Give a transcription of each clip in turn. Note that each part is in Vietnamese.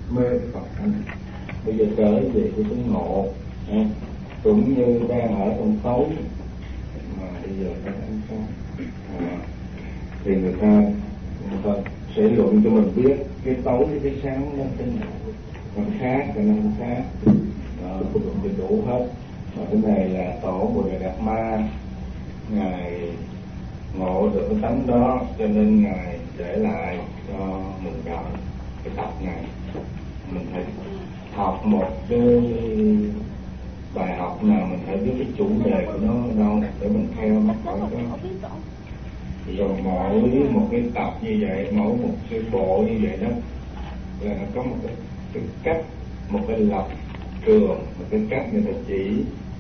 mê Phật hành. Bây giờ trở về cái chứng ngộ, cũng như đang ở trong tối mà bây giờ đang ánh sáng, thì người ta sẽ luận cho mình biết cái tối với cái sáng nó thế nào, nó khác và nó không khác, luận thì đủ hết. Mà cái này là tổ Bồ Đề Đạt Ma ngài ngộ được cái tánh đó, cho nên ngài để lại cho mình đọc cái tập này. Mình phải học một cái bài học nào, mình phải biết cái chủ đề của nó ở đâu để mình theo nó khỏi có. Rồi mỗi một cái tập như vậy, mỗi một cái bộ như vậy đó là nó có một cái cách, một cái lập trường, một cái cách người ta chỉ.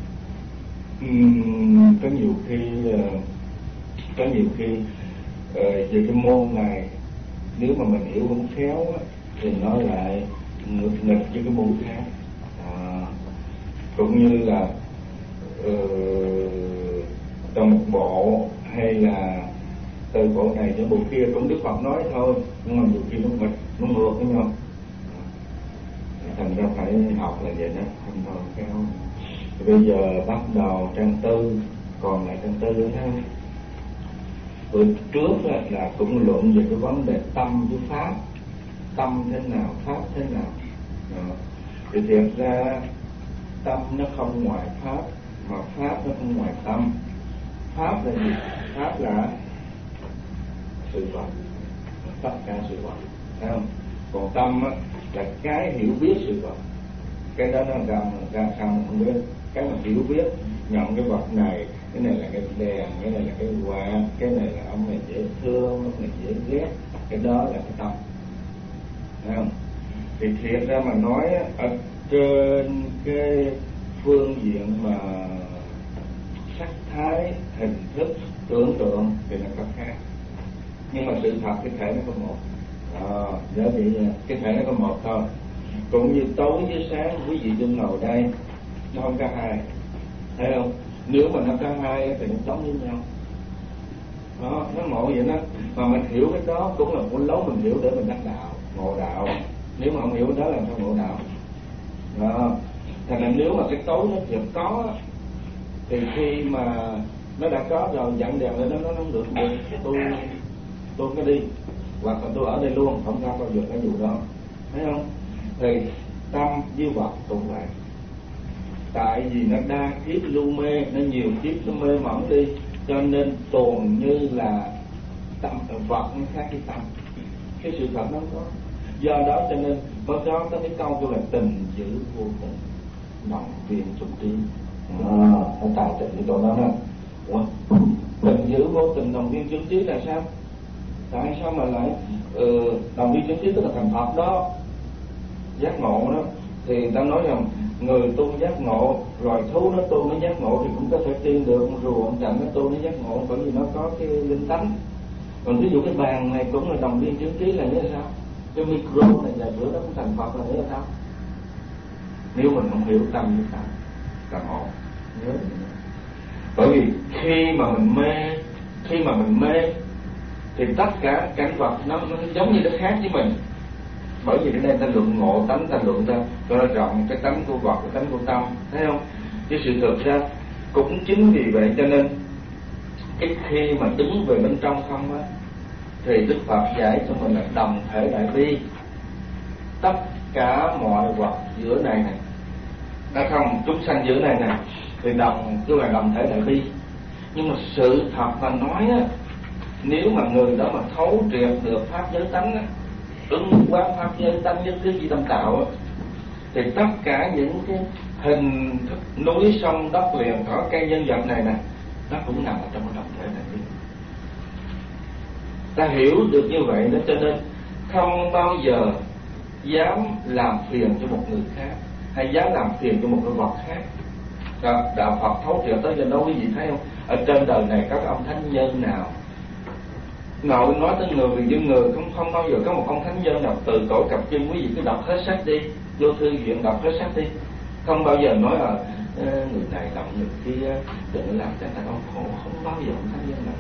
Có nhiều khi về cái môn này nếu mà mình hiểu không khéo á, thì nó lại ngược nghịch với cái môn khác. Cũng như là trong một bộ hay là từ bộ này đến bộ kia cũng Đức Phật nói thôi, nhưng mà nhiều khi nó nghịch, nó ngược với nhau. Thành ra phải học là vậy đó, không thôi khéo. Bây giờ bắt đầu trang 4, còn lại trang 4 nữa thôi. Bữa trước là cũng luận về cái vấn đề tâm với pháp, tâm thế nào, pháp thế nào. Thì thiệt ra tâm nó không ngoài pháp, mà pháp nó không ngoài tâm. Pháp là gì? Pháp là sự vật, tất cả sự vật, thấy không? Còn tâm là cái hiểu biết sự vật. Cái đó nó ra sao mình không biết. Cái mà hiểu biết, nhận cái vật này, cái này là cái đèn, cái này là cái quạt, cái này là ông này dễ thương, ông này dễ ghét, cái đó là cái tâm, thấy không? Thì thiệt ra mà nói ở trên cái phương diện mà sắc thái, hình thức, tưởng tượng thì nó có khác, nhưng mà sự thật cái thể nó có một. Nhớ vậy nha, cái thể nó có một thôi. Cũng như tối với sáng, quý vị đừng ngồi đây, nó không có hai, thấy không? Nếu mà nó có hai thì nó giống với nhau. Đó, nó ngộ vậy đó. Mà mình hiểu cái đó cũng là một lối mình hiểu để mình đắc đạo, ngộ đạo. Nếu mà không hiểu đó làm sao ngộ đạo? Đó. Thành ra nếu mà cái tối nó chưa có thì khi mà nó đã có rồi, dặn đèn lên nó không được, tôi có đi, hoặc là tôi ở đây luôn, không ra bao giờ cái vụ đó, thấy không? Thì tâm với vật tụng lại, tại vì nó đa kiếp lưu mê, nó nhiều kiếp nó mê mẩn đi, cho nên tồn như là tâm vật nó khác với tâm, cái sự thật nó không có. Do đó cho nên mới có cái câu kêu là tình giữ vô tình, động viên trung trí. Nó tài tình cái chỗ đó đó. Tình giữ vô tình, động viên trung trí là sao? Tại sao mà lại đồng viên chứng trí tức là thành Phật đó, giác ngộ đó. Thì ta nói rằng người tu giác ngộ, rồi thú nó tu nó giác ngộ thì cũng có thể tiên được, rùa ông chậm nó tu nó giác ngộ, bởi vì nó có cái linh tánh. Còn ví dụ cái bàn này cũng là đồng viên chứng trí là như thế sao? Cái micro này là bữa đó cũng thành Phật là như thế sao? Nếu mình không hiểu tâm như sao là ngộ. Nhớ. Bởi vì khi mà mình mê thì tất cả cảnh vật nó giống như nó khác với mình. Bởi vì ở đây ta luận ngộ tánh, ta luận ra cho nó rộng cái tánh của vật, cái tánh của tâm, thấy không? Chứ sự thực ra cũng chính vì vậy cho nên cái khi mà đứng về bên trong không á, thì Đức Phật dạy cho mình là đồng thể đại bi. Tất cả mọi vật giữa này đã không, chúng sanh giữa này thì tức là đồng thể đại bi. Nhưng mà sự thật mà nói á, nếu mà người đó mà thấu triệt được pháp giới tánh á, ứng quán pháp giới tánh nhất thiết di tâm tạo á, thì tất cả những cái hình thức núi sông đất liền cỏ cây nhân vật này nè, nó cũng nằm ở trong cái đồng thể này. Ta hiểu được như vậy đó, cho nên không bao giờ dám làm phiền cho một người khác, hay dám làm phiền cho một cái vật khác. Đạo Phật thấu triệt tới giờ đâu quý vị thấy không? Ở trên đời này các ông thánh nhân nào ngồi nói tới người vì những người không bao giờ có một ông thánh nhân nào từ cổ cặp chân. Quý vị cứ đọc hết sách đi, vô thư viện đọc hết sách đi, không bao giờ nói là người này động người kia đừng làm cho người ta đau khổ. Không bao giờ ông thánh nhân nào,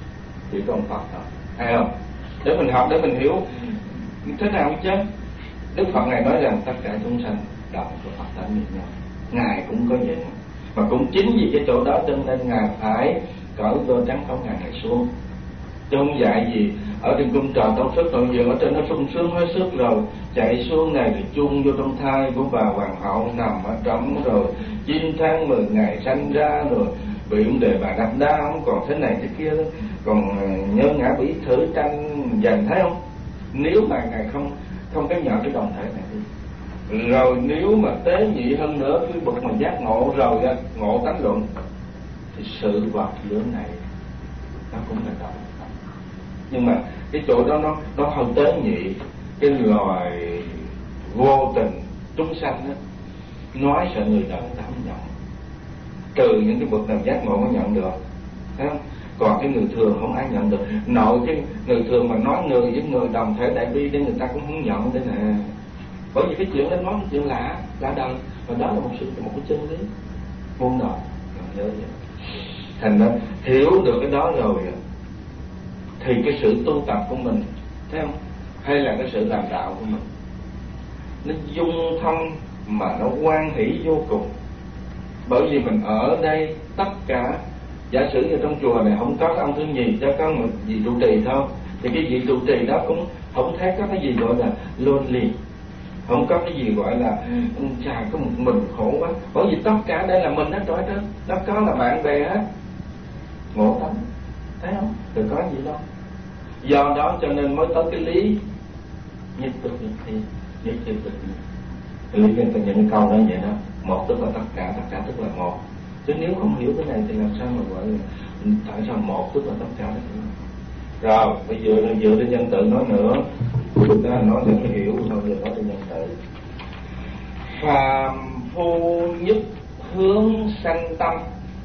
chỉ có ông Phật thôi, hay không? Để mình học, để mình hiểu thế nào chứ. Đức Phật này nói rằng tất cả chúng sanh đồng có Phật tánh như nhau, Ngài cũng có vậy, mà cũng chính vì cái chỗ đó cho nên Ngài phải cởi đôi trắng phóng Ngài xuống, chứ không dạy gì ở trên cung trời tông sức nội diện ở trên nó sung sướng hết sức rồi chạy xuống này thì chung vô trong thai của bà hoàng hậu nằm ở trong rồi 9 tháng 10 ngày sanh ra rồi bị vấn đề bà đập đá không còn thế này thế kia đó, còn nhớ ngã bị thử tranh giành, thấy không? Nếu mà Ngài không cái nhận cái đồng thể này đi, rồi nếu mà tế nhị hơn nữa cái bậc mà giác ngộ rồi á, ngộ tánh luận thì sự vật giữa này nó cũng là đồng. Nhưng mà cái chỗ đó nó không tế nhị, cái loài vô tình chúng sanh đó, nói sợ người đời ta không nhận, trừ những cái bậc nào giác ngộ mới nhận được, thấy không? Còn cái người thường không ai nhận được. Nội cái người thường mà nói người với người đồng thể đại bi để người ta cũng không nhận đây nè, bởi vì cái chuyện đó nói chuyện lạ đời, và đó là một cái chân lý muôn đời. Nhớ vậy. Thành ra hiểu được cái đó rồi thì cái sự tu tập của mình, thấy không, hay là cái sự làm đạo của mình, nó dung thông mà nó hoan hỷ vô cùng. Bởi vì mình ở đây tất cả, giả sử như trong chùa này không có cái ông thứ nhì, cho có một vị trụ trì thôi, thì cái vị trụ trì đó cũng không thấy có cái gì gọi là lonely, không có cái gì gọi là chà có một mình khổ quá, bởi vì tất cả đây là mình hết rồi đó, đó có là bạn bè hết, ngộ tánh, thấy không, đừng có gì đâu. Do đó cho nên mới tới cái lý nhất tức nhất thi, nhất thi tức nhất. Lý người ta những câu đó vậy đó, một tức là tất cả tức là một. Chứ nếu không hiểu cái này thì làm sao mà gọi là tại sao một tức là tất cả đó. Rồi bây giờ dựa trên nhân tự nói nữa, chúng ta nói để mới hiểu, thôi giờ nói trên nhân tự. Phàm phu nhất hướng sanh tâm,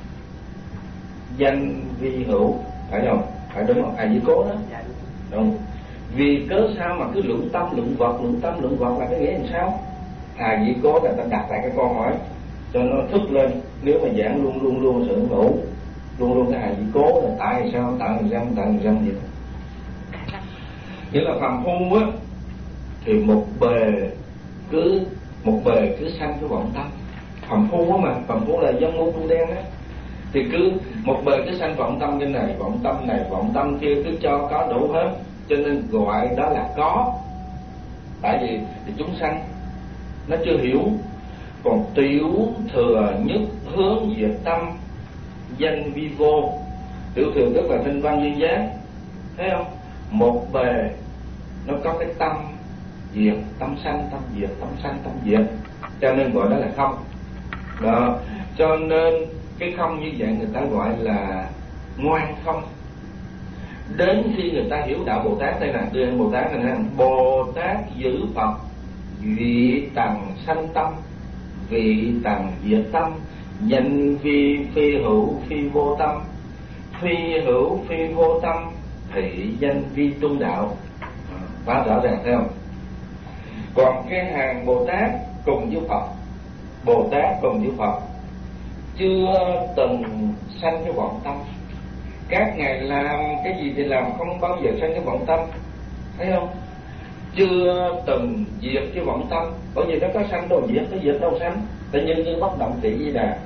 danh vi hữu, phải không? Phải đúng không? Ai với cố đó, đúng. Vì cớ sao mà cứ luận tâm luận vật là cái nghĩa làm sao? Hà dĩ cố là ta đặt lại cái câu hỏi cho nó thức lên. Nếu mà giảng luôn sự ngủ, luôn cái hà dĩ cố là tại sao vậy? Nghĩa là phàm phu á thì một bề cứ sanh cái vọng tâm. Phàm phu á mà, phàm phu là dân môn tu đen á, thì cứ một bề cứ sanh vọng tâm cái này, vọng tâm kia, cứ cho có đủ hết, cho nên gọi đó là có. Tại vì thì chúng sanh nó chưa hiểu. Còn tiểu thừa nhất hướng diệt tâm, danh vi vô. Tiểu thừa tức là thanh văn duyên giác, thấy không? Một bề nó có cái tâm diệt, tâm sanh tâm diệt, tâm sanh tâm diệt, cho nên gọi đó là không. Đó, cho nên cái không như vậy người ta gọi là ngoan không. Đến khi người ta hiểu đạo Bồ Tát đây nè, đưa Bồ Tát này nè, Bồ Tát giữ Phật, vị tằng sanh tâm, vị tằng diệt tâm, danh vi phi hữu phi vô tâm, phi hữu phi vô tâm, thị danh vi trung đạo. Quá rõ ràng thấy không? Còn cái hàng Bồ Tát cùng với Phật, Bồ Tát cùng với Phật chưa từng sanh cái vọng tâm. Các ngài làm cái gì thì làm, không bao giờ sanh cái vọng tâm, thấy không? Chưa từng diệt cái vọng tâm, bởi vì nó có sanh đâu diệt, nó diệt đâu sanh. Tự nhiên như bất động tỷ Di Đà,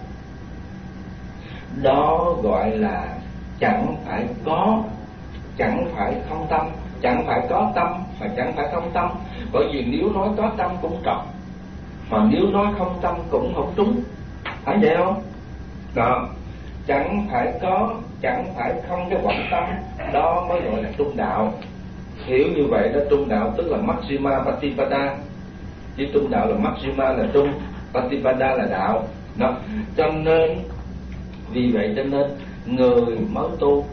đó gọi là chẳng phải có, chẳng phải không tâm, chẳng phải có tâm mà chẳng phải không tâm. Bởi vì nếu nói có tâm cũng trật, mà nếu nói không tâm cũng không trúng, phải vậy không? Đó, chẳng phải có, chẳng phải không cái vọng tâm, đó mới gọi là trung đạo. Hiểu như vậy đó, trung đạo tức là Maxima Patipada, chứ trung đạo là Maxima là trung, Patipada là đạo. Đó, cho nên vì vậy cho nên người mới tu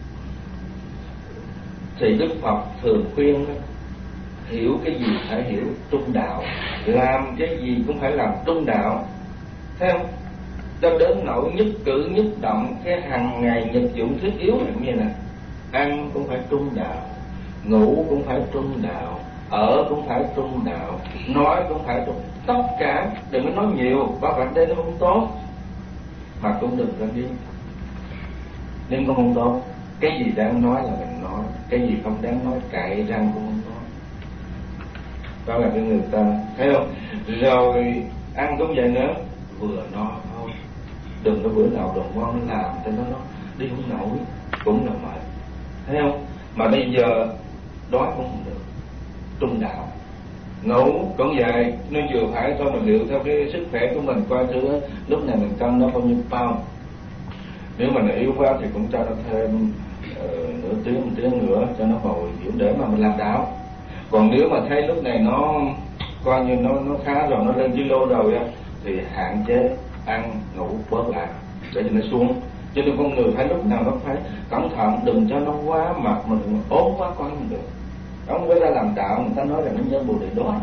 thì Đức Phật thường khuyên hiểu cái gì phải hiểu trung đạo, làm cái gì cũng phải làm trung đạo, thấy không? Cho đến nỗi nhất cử nhất động cái hàng ngày nhật dụng thiết yếu là như này, ăn cũng phải trung đạo, ngủ cũng phải trung đạo, ở cũng phải trung đạo, nói cũng phải trung, tất cả đừng có nói nhiều, có phải đây nó không tốt, mà cũng đừng có điên, nhưng cũng không tốt. Cái gì đáng nói là mình nói, cái gì không đáng nói cậy răng cũng không nói. đó là cái người ta thấy không. Rồi ăn cũng vậy nữa, vừa no thôi, đừng có bữa nào đồ ngon nó làm cho nó đi không nổi, cũng là mệt, thấy không. Mà bây giờ đói cũng không được, trung đạo, ngủ cũng vậy, nó vừa phải thôi, mà liệu theo cái sức khỏe của mình coi thử lúc này mình cân nó bao nhiêu pound. Nếu mà nó yếu quá thì cũng cho nó thêm nửa tiếng, một tiếng nữa cho nó bồi dưỡng để mà mình làm đạo. Còn nếu mà thấy lúc này nó coi như nó khá rồi, nó lên kilo rồi á, thì hạn chế ăn ngủ bớt lại để cho nó xuống. Cho nên con người phải lúc nào nó phải cẩn thận, đừng cho nó quá mập mà đừng ốm quá coi không được. Ông với ra làm đạo người ta nói là nó nhân bồ đề đói.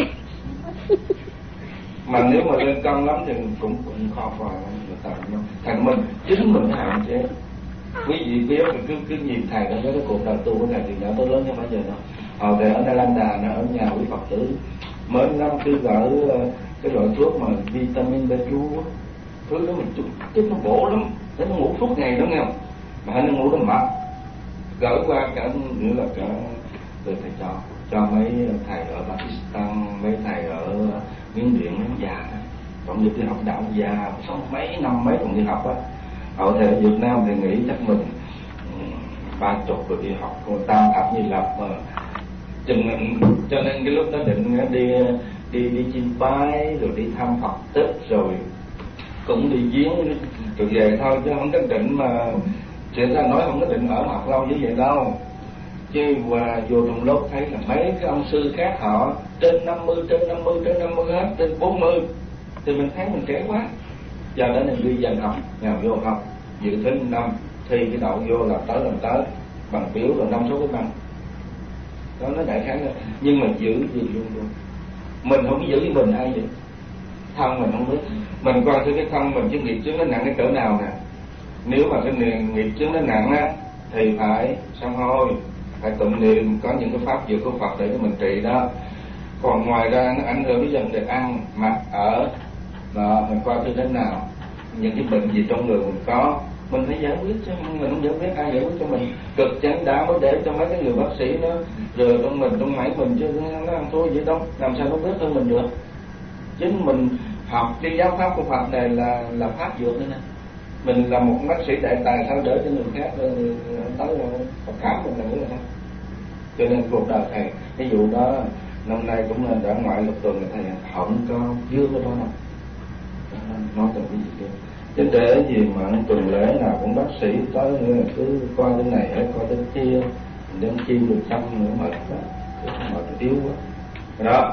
Mà nếu mà lên cân lắm thì cũng khó qua người ta. Thành mình chính mình hạn chế. Quý vị biết thì cứ nhìn thầy đó, cái cuộc đời tu của thầy từ nhỏ tới lớn nhưng mà giờ nó thầy ở Nalanda, nó ở nhà quý Phật tử mới năm cứ gỡ cái loại thuốc mà vitamin B2 thứ đó mình chút cái nó bổ lắm, nó ngủ suốt ngày đó nghe không, mà nó ngủ nó mập, gỡ qua cả nữa là cả từ thầy cho mấy thầy ở Pakistan, mấy thầy ở Miến Điện già, còn như đi học đạo già sống mấy năm mấy còn đi học á. Ở thầy ở Việt Nam thì nghĩ chắc mình 30 rồi đi học tam thập như lập mà cho nên cái lúc đó định đi chiêm bái rồi đi thăm Phật tích rồi cũng đi viếng rồi về thôi, chứ không có định mà chuyện ra nói không có định ở học lâu như vậy đâu. Chứ qua vô trong lớp thấy là mấy cái ông sư khác họ trên 50 hết, trên 40 thì mình thấy mình trẻ quá. Giờ đó mình đi dành học, nào vô học dự thứ năm thi cái đậu vô là tới bằng biểu là 5-6 cái bằng đó, nó đại khái là. Nhưng mà giữ gì luôn mình không giữ với mình ai vậy, thân mình không biết. Mình coi thử cái thân mình, cái nghiệp chướng nó nặng cái cỡ nào nè. Nếu mà cái nghiệp chướng nó nặng á thì phải sám hối, phải tụng niệm, có những cái pháp dược của Phật để cho mình trị đó. Còn ngoài ra nó ảnh hưởng đến vấn đề ăn mặc ở đó, mình coi thử thế nào, những cái bệnh gì trong người mình có mình phải giải quyết, chứ mình không giải quyết ai giải quyết cho mình. Cực chẳng đã mới để cho mấy cái người bác sĩ nó rừa trong mình, trong máy mình, chứ nó ăn thua vậy đâu, làm sao nó biết hơn mình được. Chính mình học cái giáo pháp của Phật này là pháp dược nữa nè. Mình là một bác sĩ đại tài sao đỡ cho người khác tới Phật khám mình là nữa thôi. Cho nên cuộc đời thầy cái vụ đó năm nay cũng là đã ngoại lục tuần thầy không có dương cái đó đâu, nói từ cái gì kia. Chứ để gì mà tuần lễ nào cũng bác sĩ tới cứ coi cái này hay coi cái kia, đến chim được trăm nữa mệt quá, mệt yếu quá đó.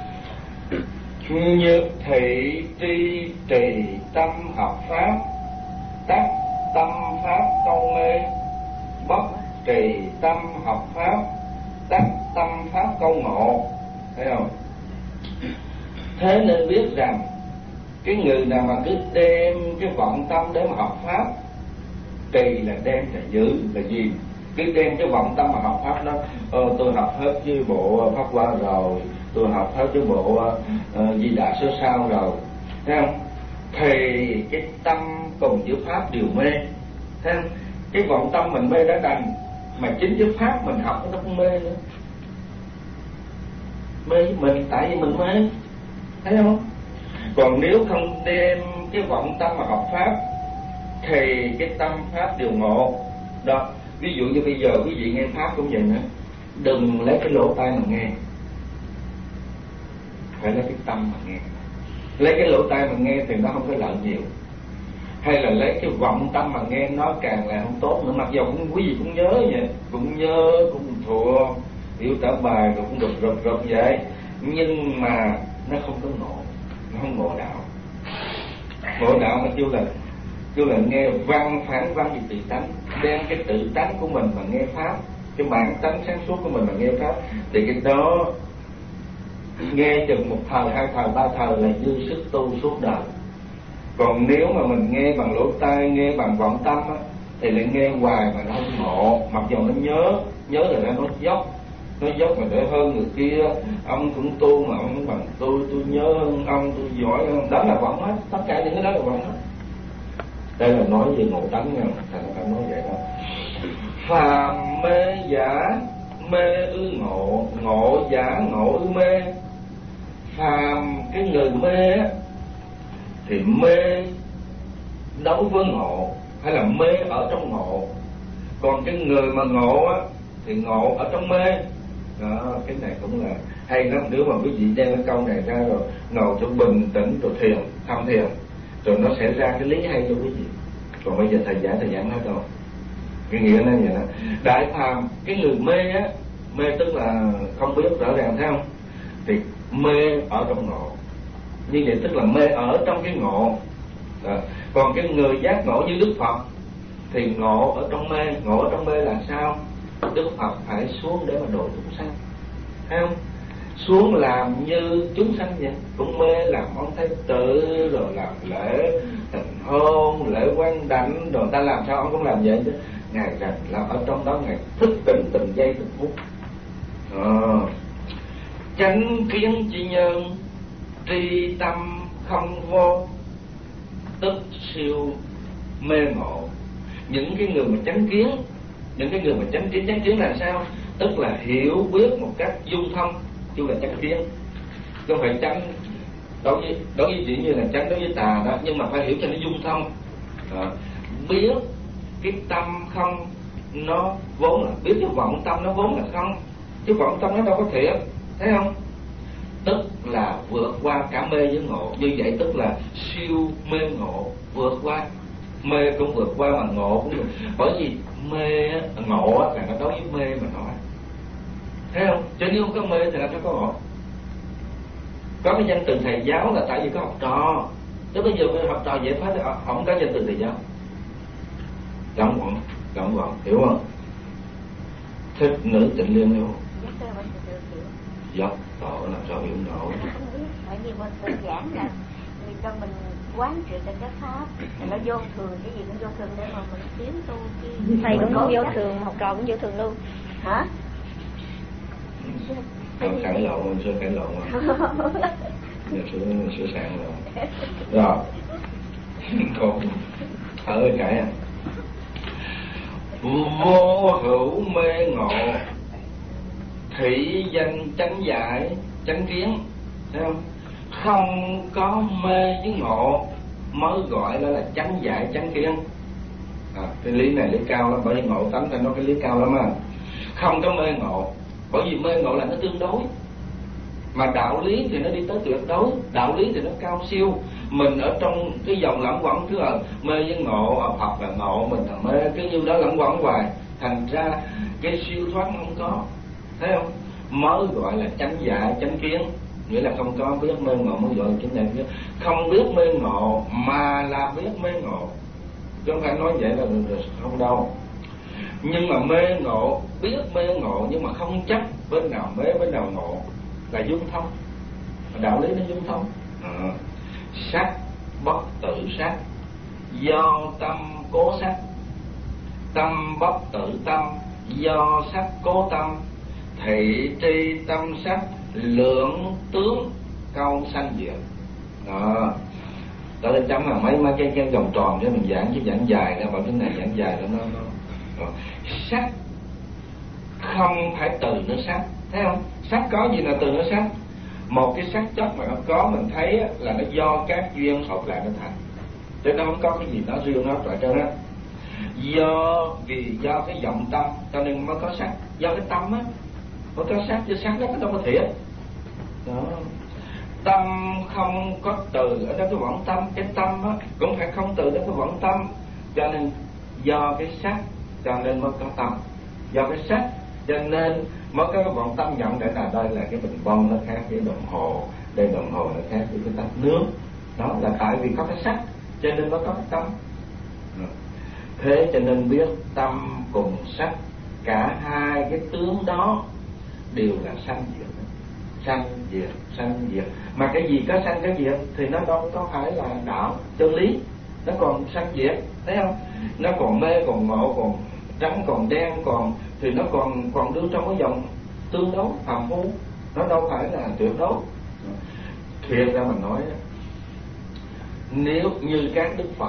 Như thị tri trì tâm học pháp, tắc tâm pháp câu mê, bất trì tâm học pháp, tắc tâm pháp câu ngộ. Thấy không? Thế nên biết rằng cái người nào mà cứ đem cái vọng tâm để mà học pháp, trì là đem là giữ là gì, cứ đem cái vọng tâm mà học pháp đó, tôi học hết với bộ Pháp Hoa rồi, tôi học hết với bộ Di Đà Sớ Sao rồi, thấy không? Thì cái tâm cùng với pháp đều mê, thấy không? Cái vọng tâm mình mê đã đành, mà chính cái pháp mình học nó cũng mê nữa, mê với mình tại vì mình mê, thấy không? Còn nếu không đem cái vọng tâm mà học pháp thì cái tâm pháp đều ngộ đó. Ví dụ như bây giờ quý vị nghe pháp cũng vậy nữa, đừng lấy cái lỗ tai mà nghe, phải lấy cái tâm mà nghe. Lấy cái lỗ tai mà nghe thì nó không có lợi nhiều, hay là lấy cái vọng tâm mà nghe nó càng là không tốt nữa. Mặc dù quý vị cũng nhớ vậy, cũng nhớ, cũng thua hiểu trả bài rồi cũng được rụt vậy, nhưng mà nó không có ngộ, nó không ngộ đạo. Ngộ đạo mà kêu là nghe văn phản văn gì tự tánh, đem cái tự tánh của mình mà nghe pháp, cái bản tánh sáng suốt của mình mà nghe pháp, thì cái đó nghe chừng 1 thời, 2 thời, 3 thời là dư sức tu suốt đời. Còn nếu mà mình nghe bằng lỗ tai, nghe bằng vọng tâm á, thì lại nghe hoài mà nó không ngộ. Mặc dù nó nhớ là nó dốc mà để hơn người kia, ông cũng tu mà ông không bằng tôi nhớ hơn ông, tôi giỏi hơn, đó là vọng hết, tất cả những cái đó là vọng hết. Đây là nói về ngộ tánh nha, thầy phải nói vậy đó. Phàm mê giả mê ư ngộ, ngộ giả ngộ ư mê. Phàm cái người mê á, thì mê đối với ngộ, hay là mê ở trong ngộ. Còn cái người mà ngộ á, thì ngộ ở trong mê. Đó, cái này cũng là hay lắm. Nếu mà quý vị đem cái câu này ra rồi ngồi cho bình tĩnh rồi thiền, thăm thiền, rồi nó sẽ ra cái lý hay cho quý vị. Còn bây giờ thầy giảng hết rồi. Cái nghĩa là vậy đó. Đại phàm cái người mê á, mê tức là không biết rõ ràng, thấy không? Thì mê ở trong ngộ, như vậy tức là mê ở trong cái ngộ. Đó. Còn cái người giác ngộ như Đức Phật thì ngộ ở trong mê. Ngộ ở trong mê là sao? Đức Phật phải xuống để mà độ chúng sanh, thấy không? Xuống làm như chúng sanh vậy, cũng mê làm ông thái tử, rồi làm lễ thành hôn, lễ quan đảnh, rồi ta làm sao ông cũng làm vậy chứ. Ngài rằng là ở trong đó Ngài thức tỉnh từng giây từng phút. Chánh kiến chi nhân, tri tâm không vô, tức siêu mê ngộ. Những cái người mà chánh kiến, những cái người mà chánh kiến là sao? Tức là hiểu biết một cách dung thông, chứ là chánh kiến. Không phải chánh đối với chỉ như là chánh đối với tà đó, nhưng mà phải hiểu cho nó dung thông. Biết cái tâm không nó vốn là, biết cái vọng tâm nó vốn là không, chứ vọng tâm nó đâu có thiệt, thấy không? Tức là vượt qua cả mê với ngộ. Như vậy tức là siêu mê ngộ, vượt qua. Mê cũng vượt qua mà ngộ cũng được. Bởi vì mê ngộ là nó đối với mê mà nói, thấy không? Chứ nếu không có mê thì làm sao có ngộ. Có cái danh từ thầy giáo là tại vì có học trò. Chứ bây giờ học trò dễ phá thì không có danh từ thầy giáo. Gọn gọn, hiểu không? Thích nữ tịnh liên hiểu không? Dạ, tội làm sao hiểu nổi. Bởi vì mình tự giảng là vì cho mình quán triệt trên cái pháp, nó vô thường, cái gì cũng vô thường để mà mình tiến tu. Thầy cũng vô thường, học trò cũng vô thường luôn. Hả? Cãi lộn, mình sẽ cãi lộn mà. Sửa sạn rồi. Rồi. Còn ở cãi à. Vô hữu mê ngộ, thị danh chánh giải chánh kiến, thấy không? Không có mê với ngộ mới gọi là chánh giải chánh kiến. Cái lý này lý cao lắm, bởi vì ngộ tánh thì nó cái lý cao lắm á. Không có mê ngộ, bởi vì mê ngộ là nó tương đối, mà đạo lý thì nó đi tới tuyệt đối, đạo lý thì nó cao siêu. Mình ở trong cái dòng lẫn quẩn cứ là mê với ngộ, Phật là ngộ, mình là mê, cái như đó lẫn quẩn hoài, thành ra cái siêu thoát không có, thấy không? Mới gọi là chánh giải chánh kiến, nghĩa là không có biết mê ngộ mới gọi là chánh giải kiến. Không biết mê ngộ mà là biết mê ngộ, chứ không phải nói vậy là không đâu. Nhưng mà mê ngộ, biết mê ngộ nhưng mà không chấp bên nào mê bên nào ngộ là dung thông, đạo lý nó dung thông. Sắc bất tự sắc, do tâm cố sắc. Tâm bất tự tâm, do sắc cố tâm. Thị tri tâm sắc, lượng tướng câu sanh diệt. Đó, đó là chấm là mấy cái vòng tròn cho mình giảng, chứ giảng dài ra, bảo cái này giảng dài nó sắc không phải từ nó sắc, thấy không? Sắc có gì là từ nó sắc. Một cái sắc chất mà nó có, mình thấy là nó do các duyên hợp lại nó thành, chứ nó không có cái gì nó riêng nó lại trơn á. Do cái vọng tâm cho nên mới có sắc, do cái tâm á mới có sắc, chứ sắc nó đâu có thiệt. Đó. Tâm không có từ ở đó cái vọng tâm, cái tâm á cũng phải không từ đó cái vọng tâm, cho nên do cái sắc cho nên mới có tâm, do cái sắc cho nên mới có cái vọng tâm nhận để là đây là cái bình bông nó khác với đồng hồ, đây đồng hồ nó khác với cái tách nước. Đó là tại vì có cái sắc cho nên mới có cái tâm. Thế cho nên biết tâm cùng sắc, cả hai cái tướng đó đều là sanh diệt, sanh diệt, sanh diệt. Mà cái gì có sanh cái diệt thì nó đâu có phải là đạo chân lý, nó còn sanh diệt, thấy không? Nó còn mê còn ngộ, còn trắng còn đen, còn thì nó còn đưa trong cái dòng tương đối phàm phu, nó đâu phải là tuyệt đối. Thiệt ra mình nói, nếu như các đức Phật,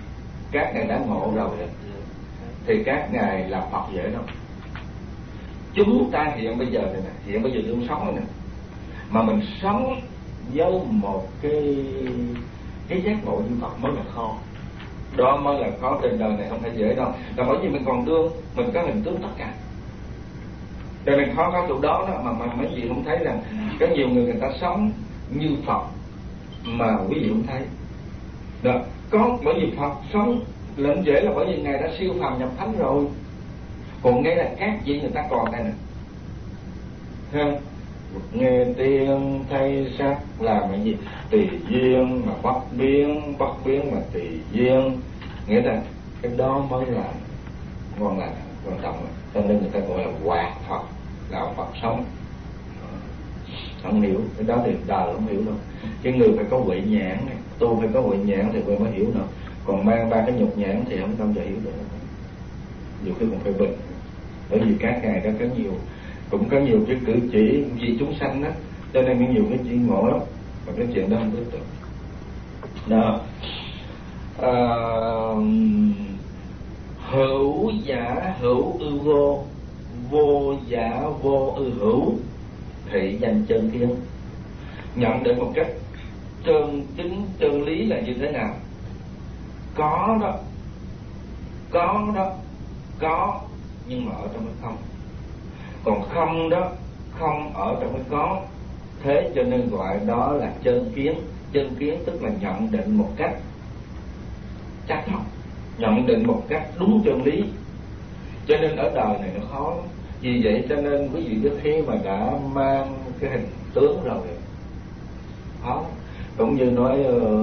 các ngài đã ngộ rồi thì các ngài làm Phật dễ đâu. chúng ta hiện bây giờ này nè, hiện bây giờ tôi sống này nè, mà mình sống với một cái giác ngộ như Phật mới là khó. Đó mới là khó, trên đời này không phải dễ đâu. Là bởi vì mình còn đương, mình có hình tướng tất cả. Đời này khó có chỗ đó đó, mà mấy vị không thấy rằng có nhiều người ta sống như Phật mà quý vị không thấy. Đó, có bởi vì Phật sống lên dễ là bởi vì Ngài đã siêu phàm nhập thánh rồi. Còn ngay là các vị người ta còn đây nè. Thấy nghe tiếng thay sắc là cái gì? Tùy duyên mà bất biến mà tùy duyên. Nghĩa là cái đó mới là ngon lành, quan trọng. Cho nên người ta gọi là hoạt Phật, đạo Phật sống. Không hiểu, cái đó thì đời không hiểu đâu. Cái người phải có huệ nhãn, tu phải có huệ nhãn thì mới hiểu đâu. Còn mang ba cái nhục nhãn thì không bao giờ hiểu được. Nhiều khi còn phải bình. Bởi vì các ngài đó có nhiều, cũng có nhiều cái cử chỉ vì chúng sanh đó, cho nên có nhiều cái chuyện ngộ lắm, mà cái chuyện đó không biết được. Đó. Hữu giả hữu ư vô, vô giả vô ư hữu, thị danh chân thiên. Nhận định một cách chân chính chân lý là như thế nào? Có đó, có nhưng mà ở trong cái không. Còn không đó, không ở trong cái có. Thế cho nên gọi đó là chân kiến. Chân kiến tức là nhận định một cách chắc chắn, nhận định một cách đúng chân lý. Cho nên ở đời này nó khó lắm. Vì vậy cho nên quý vị biết khi mà đã mang cái hình tướng rồi khó. Cũng như nói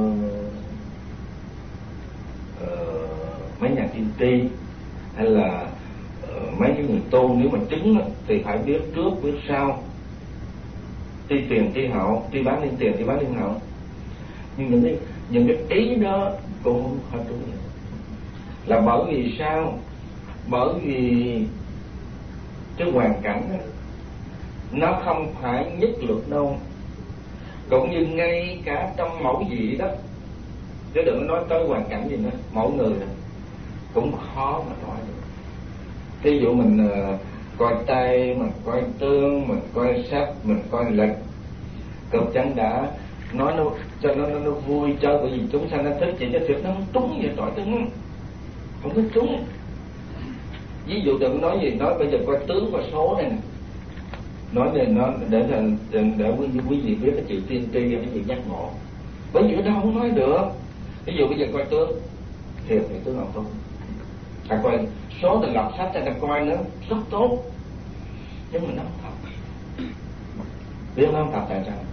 mấy nhà tiên tri hay là mấy cái người tu, nếu mà chứng thì phải biết trước biết sau, ti tiền ti hậu, ti bán lên tiền ti bán lên hậu. Nhưng những cái ý đó cũng không hết đúng. Là bởi vì sao? Bởi vì cái hoàn cảnh đó, nó không phải nhất luật đâu. Cũng như ngay cả trong mẫu vị đó, chứ đừng nói tới hoàn cảnh gì nữa, mỗi người đó, cũng khó mà nói được. Ví dụ mình coi tay, mình coi tương, mình coi sách, mình coi lịch, cực chẳng đã nói nó cho nó vui chơi, bởi vì chúng sanh nó thích vậy, cho thiệt nó không trúng vậy, tỏi tương không có trúng. Ví dụ đừng nói gì, nói bây giờ coi tướng coi số này nè, nói này nó để quý vị biết cái chữ tiên tri, cái chữ giác ngộ. Bởi vì nó không nói được. Ví dụ bây giờ coi tướng thiệt thì tướng không tốt, ta coi số thì đọc sách ta coi nữa rất tốt, nhưng mà nó không thật. Biết nó không thật tại sao?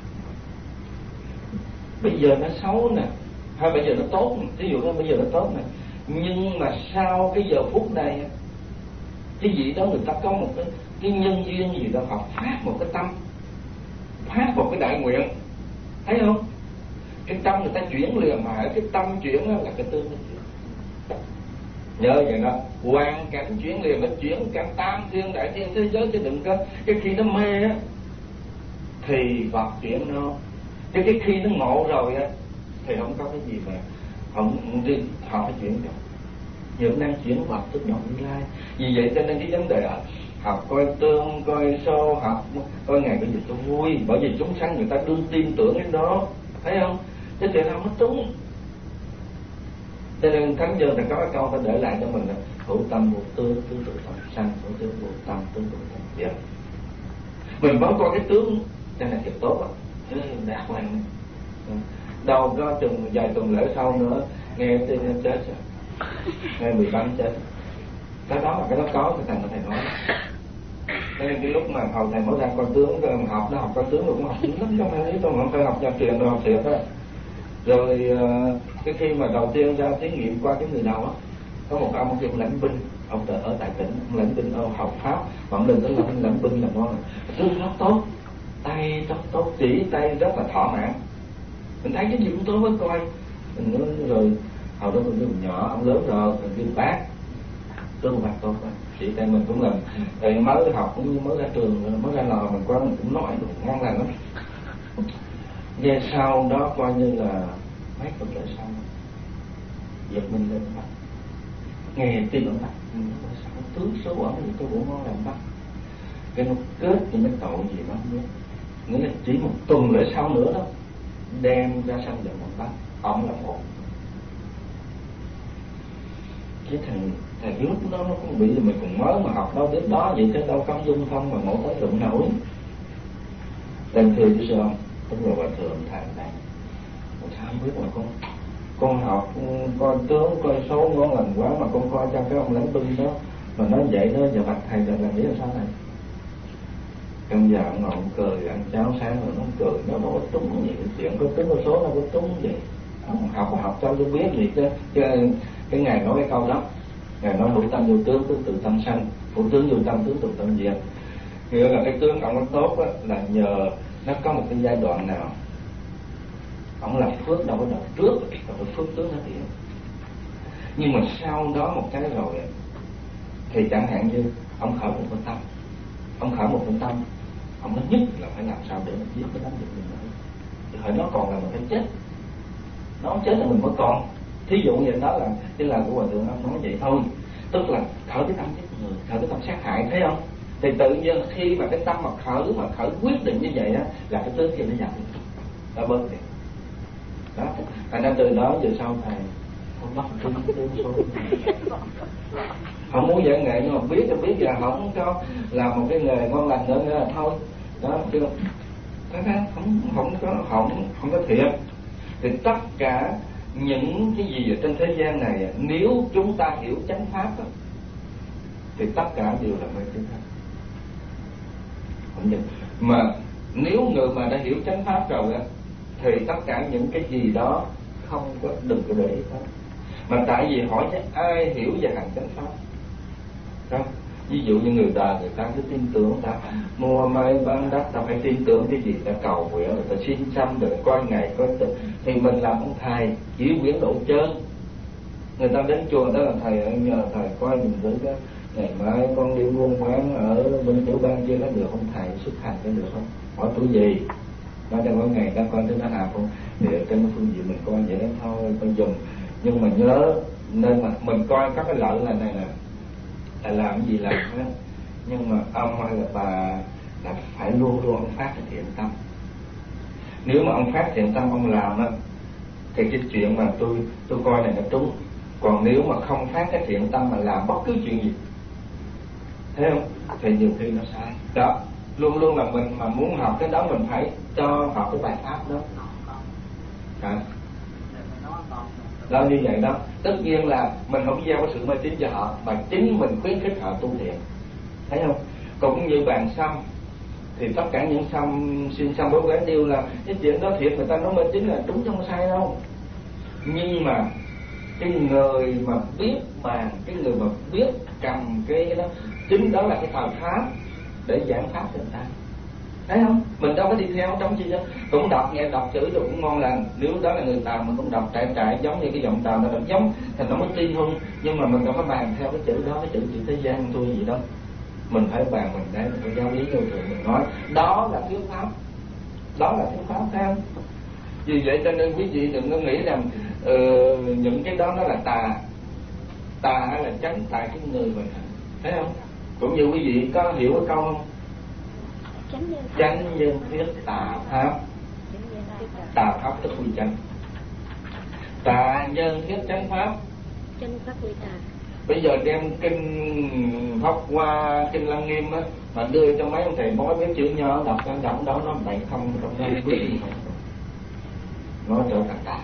Bây giờ nó xấu nè, hay bây giờ nó tốt, ví dụ nó bây giờ nó tốt nè, nhưng mà sau cái giờ phút này cái gì đó người ta có một cái nhân duyên gì đó, họ phát một cái tâm, phát một cái đại nguyện, thấy không? Cái tâm người ta chuyển liền, mà cái tâm chuyển đó là cái tương nó chuyển. Nhớ vậy đó, hoàn cảnh chuyển liền, nó chuyển cả tam thiên đại thiên thế giới, chứ đừng có cái khi nó mê á thì Phật chuyển nó, chứ cái khi nó ngộ rồi á thì không có cái gì mà họ phải chuyển được. Những năng chuyển Phật tức động Như Lai. Vì vậy cho nên cái vấn đề học coi tương, coi số, học coi ngày bây giờ tôi vui, bởi vì chúng sanh người ta đương tin tưởng cái đó, thấy không? Thế thì không có trúng. Cho nên Thánh Nhân thì có cái câu ta để lại cho mình là hữu tâm vô tướng, tướng tự tâm sanh, hữu tướng vô tâm, tướng tự tâm diệt. Mình vẫn coi cái tướng cho nên thiệt tốt á, thế đạt hoàng. Đâu có chừng vài tuần lễ sau nữa nghe tin chết rồi, nghe bị bắn chết. Cái đó có cái thằng thầy nói. Thế nên cái lúc mà hồi thầy mới ra coi tướng, học nó học coi tướng rồi cũng học dữ lắm, không phải học gia truyền đâu, học thiệt á. Rồi cái khi mà đầu tiên ra thí nghiệm qua cái người nào á, có một ông kêu lãnh binh, ông ở tại tỉnh, ông lãnh binh học pháp, mà ông đừng có làm lãnh binh là ngon, tướng rất tốt, tay rất tốt, chỉ tay rất là thỏa mãn. Mình thấy cái gì cũng tốt mới coi. Mình nói rồi hồi đó mình kêu nhỏ, ông lớn rồi mình kêu bác, tướng bác tốt quá. Chỉ tay mình cũng làm, thì mới học cũng như mới ra trường, mới ra lò mình qua mình cũng nói ngon lành lắm. Nghe sau đó coi như là mấy tuần lễ sau giật mình lên bắt, nghe tin ở bắt, sao tướng số ở gì tôi cũng ngon làm bắt. cái nó kết những cái tội gì đó không biết. Nghĩa là chỉ một tuần lễ sau nữa đó đem ra sân giận một bác, ông là một. Cái thằng lúc đó nó cũng bị mình còn mới mà học đâu đến đó vậy, chứ đâu có dung thông mà ngộ tới đụng nổi. Đêm thưa chứ sao đúng rồi, bà thường thầy này sao không biết mà con học coi tướng coi số ngon lành quá mà con coi cho cái ông lãnh binh đó mà nói vậy đó, giờ bạch thầy là làm biết là sao này. Trong giờ ông ngồi ông cười ăn cháo sáng rồi nó cười, nó đâu có trúng gì chuyện có tướng có số đâu có trúng vậy. Ông học cho tôi biết gì chứ cái ngày nói cái câu đó, ngày nói hữu tâm vô tướng, tướng từ tâm sanh, hữu tướng vô tâm, tướng từ tâm diệt. Nghĩa là cái tướng ông nó tốt á, là nhờ nó có một cái giai đoạn nào ông làm phước đâu có đợt trước đâu có phước tướng nó hiện. Nhưng mà sau đó một cái rồi thì chẳng hạn như ông khởi một cái tâm, ông nói nhất là phải làm sao để mình giết cái đám giặc mình nữa. Thời nó còn là mình phải chết, nó chết là mình mới còn. Thí dụ như đó là cái lời của hòa thượng ông nói vậy thôi, tức là khởi cái tâm giết người, khởi cái tâm sát hại, thấy không? Thì tự nhiên khi mà cái tâm mà khởi quyết định như vậy á, là cái tướng kia nó giảm đi, nó bớt đi. Đó, thành ra từ đó về sau thầy không bắt tướng số. Không muốn dạy nghệ nhưng mà biết là không có làm một cái nghề ngon lành nữa là thôi. Đó, chưa không có thiệt. Thì tất cả những cái gì ở trên thế gian này, nếu chúng ta hiểu chánh pháp đó, thì tất cả đều là mê tín hết. Không được. Mà nếu người mà đã hiểu chánh pháp rồi á, thì tất cả những cái gì đó không có, đừng có để ý hết. Mà tại vì hỏi chứ ai hiểu về hành chánh pháp đó. Ví dụ như người đời người ta cứ tin tưởng, ta mua máy bán đắt, ta phải tin tưởng cái gì, ta cầu nguyện, rồi ta xin xăm, rồi coi ngày coi tuần. Thì mình làm ông thầy chỉ quyển độ chân. Người ta đến chùa đó là thầy nhờ thầy coi mình với cái ngày mai con đi buôn bán ở bên tiểu bang kia, có được không thầy, xuất hành có được không? Hỏi tuổi gì? Nói cho có ngày đó coi tới nó làm không? Thì ở trên phương diện mình coi vậy đó thôi, con dùng. Nhưng mà nhớ nên mà mình coi các cái lợi là này nè, là làm cái gì làm hết. Nhưng mà ông hay là bà là phải luôn luôn ông phát cái thiện tâm. Nếu mà ông phát thiện tâm ông làm đó, thì cái chuyện mà tôi coi này nó trúng. Còn nếu mà không phát cái thiện tâm mà làm bất cứ chuyện gì, thấy không? Thì nhiều khi nó sai. Đó, luôn luôn là mình mà muốn học cái đó mình phải cho học cái bài pháp đó. Đó như vậy đó. Tất nhiên là mình không gieo cái sự mê tín cho họ, mà chính mình khuyến khích họ tu thiện. Thấy không? Cũng như bàn xăm, thì tất cả những xăm xin xăm bố gái đều là cái chuyện đó thiệt, người ta nói mê tín là đúng, không sai đâu. Nhưng mà cái người mà biết bàn, cái người mà biết cầm cái đó, chính đó là cái thời pháp để giảng pháp cho người ta. Thấy không? Mình đâu có đi theo trong chi đó. Cũng đọc nghe đọc chữ rồi cũng ngon lành. Nếu đó là người Tàu mình cũng đọc trại giống như cái giọng Tàu nó đọc giống thì nó mới tin hơn. Nhưng mà mình đâu có bàn theo cái chữ đó, cái chữ thế gian tôi gì đâu. Mình phải bàn mình để mình phải giáo lý vô thường mình nói. Đó là thiếu pháp. Đó là thiếu pháp, thấy không? Vì vậy cho nên quý vị đừng có nghĩ rằng những cái đó nó là tà. Tà hay là chánh, tại cái người mình. Thấy không? Cũng như quý vị có hiểu cái câu không? Chánh nhân thiết tà pháp. Tà pháp tức quy chánh. Tà nhân thiết chánh pháp. Chánh pháp quy tà. Bây giờ đem kinh Pháp Hoa, kinh Lăng Nghiêm á, mà đưa cho mấy ông thầy bói mấy chữ nho đọc đó nó bậy không trong đó biết gì mà nó trở thành tà.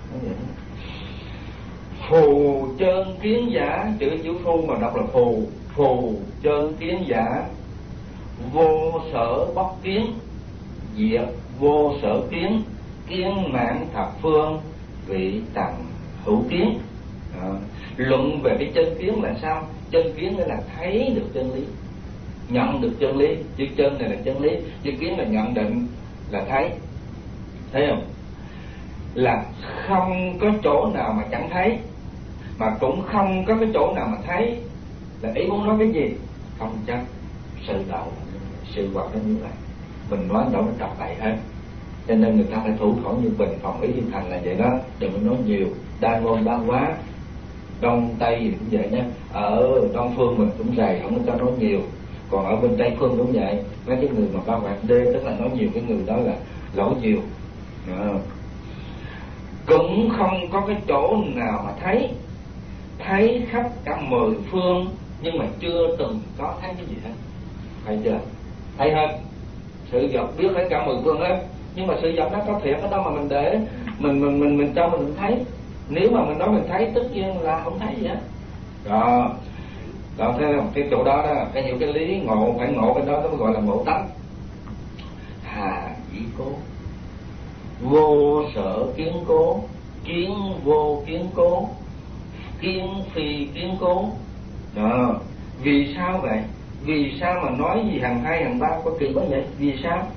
Phù chơn kiến giả, chữ phu mà đọc là phù chơn kiến giả, vô sở bất kiến, diệt vô sở kiến, kiến mãn thập phương, vị tầm hữu kiến. Luận về cái chân kiến là sao? Chân kiến là thấy được chân lý, nhận được chân lý. Chữ chân này là chân lý, chữ kiến là nhận định, là thấy. Thấy không? Là không có chỗ nào mà chẳng thấy, mà cũng không có cái chỗ nào mà thấy. Là ý muốn nói cái gì? Không chắc sự đạo, sự vật nó như vậy. Mình nói đâu nó trật bậy hết. Cho nên người ta phải thủ khẩu như bình, phòng ý thiên thành là vậy đó. Đừng có nói nhiều, đa ngôn đa quá. Đông Tây cũng vậy nha. Ở Đông Phương mình cũng dày, không có cho nói nhiều. Còn ở bên Tây Phương cũng vậy, mấy cái người mà ba hoạt đê, tức là nói nhiều, cái người đó là lỗ nhiều. Cũng không có cái chỗ nào mà thấy khắp cả 10 phương, nhưng mà chưa từng có thấy cái gì hết. Thấy chưa? Thấy hết. Sự vật biết hết cả 10 phương hết, nhưng mà sự vật nó có thiệt ở đâu mà mình để mình cho mình thấy. Nếu mà mình nói mình thấy, tất nhiên là không thấy gì hết. Đó thấy không? Cái chỗ đó đó, cái hiểu cái lý ngộ, phải ngộ cái đó, nó mới gọi là ngộ tánh. Hà dĩ cố, vô sở kiến cố, kiến vô kiến cố, kiến phi kiến cố. Đó. Vì sao vậy? Vì sao mà nói gì hàng 2 hàng 3 có kỳ quá vậy? Vì sao?